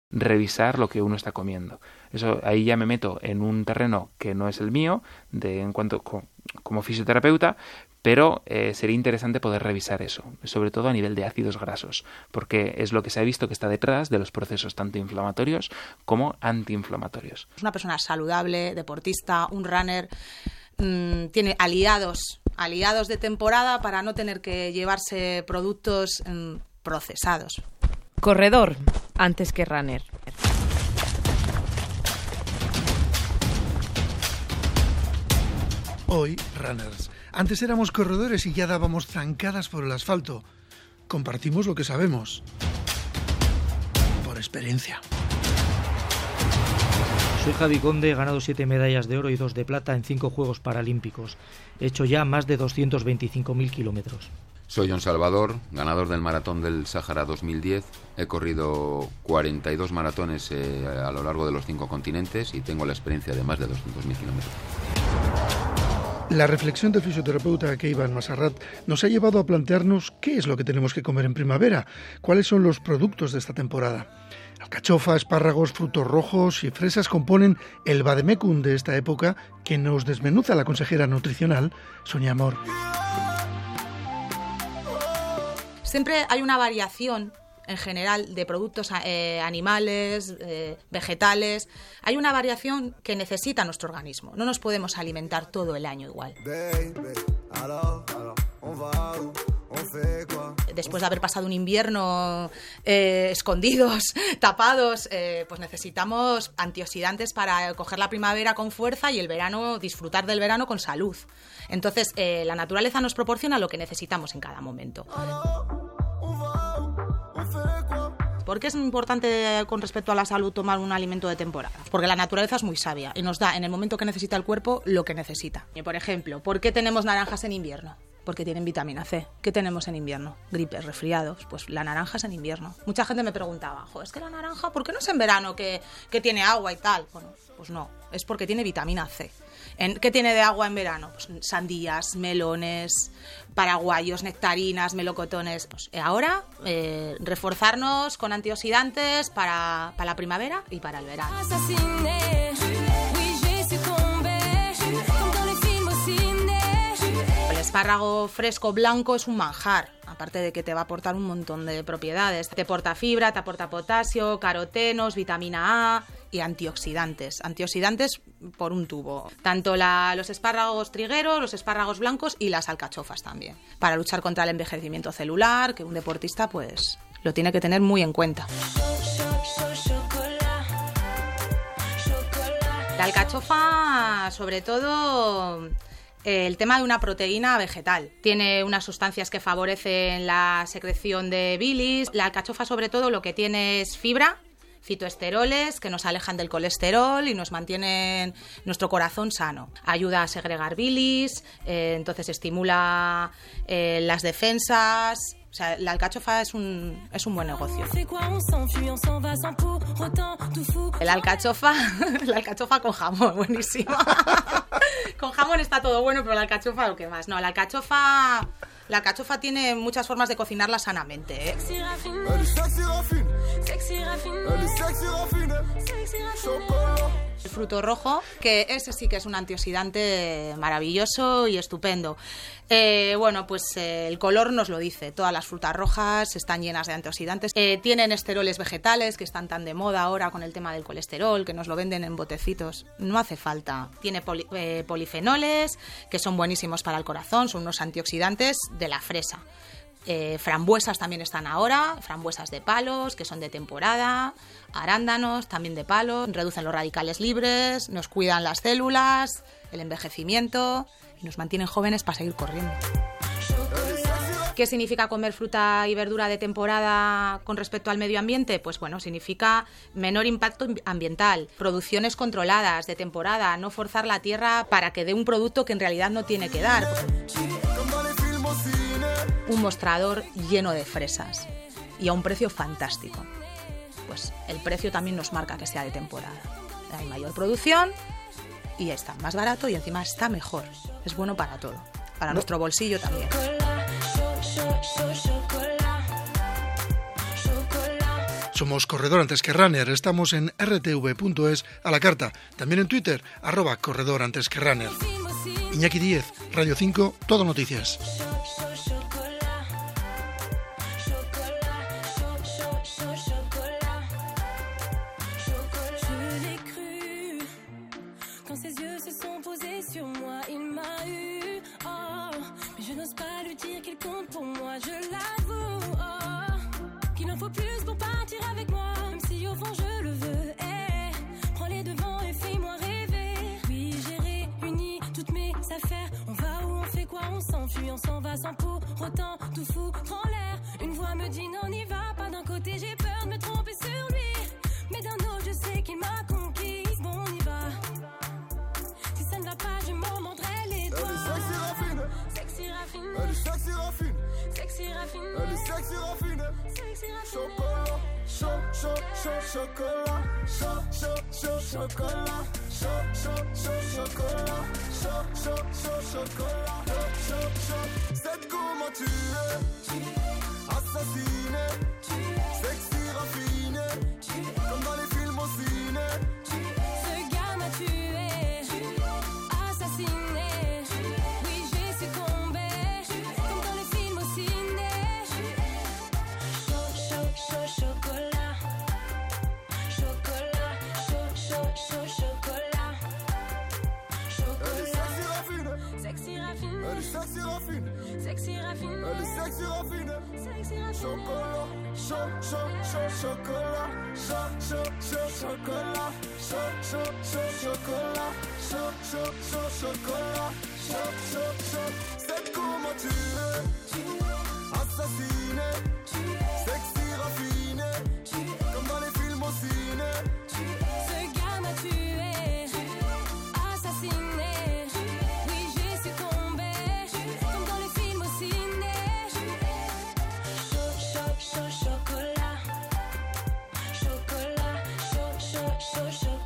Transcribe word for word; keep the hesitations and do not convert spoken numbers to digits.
revisar lo que uno está comiendo. Eso, ahí ya me meto en un terreno que no es el mío, de en cuanto co, como fisioterapeuta, pero eh, sería interesante poder revisar eso, sobre todo a nivel de ácidos grasos, porque es lo que se ha visto que está detrás de los procesos tanto inflamatorios como antiinflamatorios. Una persona saludable, deportista, un runner, mmm, tiene aliados, aliados de temporada para no tener que llevarse productos mmm, procesados. Corredor antes que runner. Hoy, runners. Antes éramos corredores y ya dábamos zancadas por el asfalto. Compartimos lo que sabemos. Por experiencia. Soy Javi Conde, he ganado siete medallas de oro y dos de plata en cinco Juegos Paralímpicos. He hecho ya más de doscientos veinticinco mil kilómetros. Soy John Salvador, ganador del Maratón del Sáhara dos mil diez. He corrido cuarenta y dos maratones eh, a lo largo de los cinco continentes y tengo la experiencia de más de doscientos mil kilómetros. La reflexión del fisioterapeuta Keivan Masarrat nos ha llevado a plantearnos qué es lo que tenemos que comer en primavera, cuáles son los productos de esta temporada. Alcachofa, espárragos, frutos rojos y fresas componen el vademecum de esta época que nos desmenuza la consejera nutricional Sonia Amor. Siempre hay una variación en general de productos eh, animales, eh, vegetales. Hay una variación que necesita nuestro organismo. No nos podemos alimentar todo el año igual. Después de haber pasado un invierno eh, escondidos, tapados, eh, pues necesitamos antioxidantes para coger la primavera con fuerza y el verano, disfrutar del verano con salud. Entonces, eh, la naturaleza nos proporciona lo que necesitamos en cada momento. ¿Por qué es importante con respecto a la salud tomar un alimento de temporada? Porque la naturaleza es muy sabia y nos da en el momento que necesita el cuerpo lo que necesita. Y por ejemplo, ¿por qué tenemos naranjas en invierno? Porque tienen vitamina C. ¿Qué tenemos en invierno? Gripes, resfriados. Pues la naranja es en invierno. Mucha gente me preguntaba, jo, es que la naranja, ¿por qué no es en verano que, que tiene agua y tal? Bueno, pues no, es porque tiene vitamina C. ¿En ¿Qué tiene de agua en verano? Pues sandías, melones, paraguayos, nectarinas, melocotones. Pues ahora eh, reforzarnos con antioxidantes para, para la primavera y para el verano. El espárrago fresco blanco es un manjar, aparte de que te va a aportar un montón de propiedades. Te aporta fibra, te aporta potasio, carotenos, vitamina A y antioxidantes. Antioxidantes por un tubo. Tanto la, los espárragos trigueros, los espárragos blancos y las alcachofas también. Para luchar contra el envejecimiento celular, que un deportista pues lo tiene que tener muy en cuenta. La alcachofa, sobre todo, el tema de una proteína vegetal. Tiene unas sustancias que favorecen la secreción de bilis. La alcachofa, sobre todo, lo que tiene es fibra, fitoesteroles que nos alejan del colesterol y nos mantienen nuestro corazón sano. Ayuda a segregar bilis, eh, entonces estimula eh, las defensas. O sea, la alcachofa es un, es un buen negocio. El alcachofa, la alcachofa con jamón, buenísima. Con jamón está todo bueno, pero la alcachofa lo que más. No, la alcachofa, la alcachofa tiene muchas formas de cocinarla sanamente, ¿eh? El fruto rojo, que ese sí que es un antioxidante maravilloso y estupendo. Eh, bueno, pues eh, el color nos lo dice. Todas las frutas rojas están llenas de antioxidantes. Eh, tienen esteroles vegetales, que están tan de moda ahora con el tema del colesterol, que nos lo venden en botecitos. No hace falta. Tiene poli, eh, polifenoles, que son buenísimos para el corazón, son unos antioxidantes de la fresa. Eh, frambuesas también están ahora, frambuesas de palos, que son de temporada, arándanos también de palos, reducen los radicales libres, nos cuidan las células, el envejecimiento y nos mantienen jóvenes para seguir corriendo. ¿Qué significa comer fruta y verdura de temporada con respecto al medio ambiente? Pues bueno, significa menor impacto ambiental, producciones controladas de temporada, no forzar la tierra para que dé un producto que en realidad no tiene que dar. Un mostrador lleno de fresas y a un precio fantástico. Pues el precio también nos marca que sea de temporada. Hay mayor producción y está más barato y encima está mejor. Es bueno para todo, para no. Nuestro bolsillo también. Somos Corredor antes que Runner, estamos en r t v punto es a la carta, también en Twitter, arroba Corredor antes que Runner. Iñaki Díez, Radio cinco, Todo Noticias. On s'en va sans pour autant tout foutre en l'air. Une voix me dit non, n'y va pas. D'un côté j'ai peur de me tromper sur lui, mais d'un autre je sais qu'il m'a conquise. Bon, on y va. Si ça ne va pas, je m'en mordrai les doigts. Sexy raffine, elle est sexy raffine, sexy raffine, elle est sexy raffine, sexy raffine. Chocolat, chaud, chaud, chaud, chocolat, chaud, chaud, chaud, chocolat, chaud, chaud, chaud, chocolat, chaud, chaud, chaud, chocolat, chaud, chaud. C'est comment tu es, assassiné, sexy raffiné, comme dans les films au ciné. Ce gars m'a tué, assassiné. Oui, j'ai succombé, comme dans les films au ciné. Chaud, chaud, chaud, chocolat, chocolat, chaud, chaud, chaud, chocolat, chocolat. Sexy raffine, elle est sexy raffine, sexy raffine, elle est sexy raffine, sexy raffine. Chocolat, chaud, chaud, chaud, chocolat, chaud, chaud, chaud, chocolat, chaud, chaud, chaud, chocolat, chaud, chaud, chaud, chocolat, chaud, chaud, chaud. C'est comment tu es, assassiné, sexy raffiné, comme dans les films au ciné. Ce gars m'a tué, assassiné. Chocolat, chocolat, chaud, chaud, chocolat.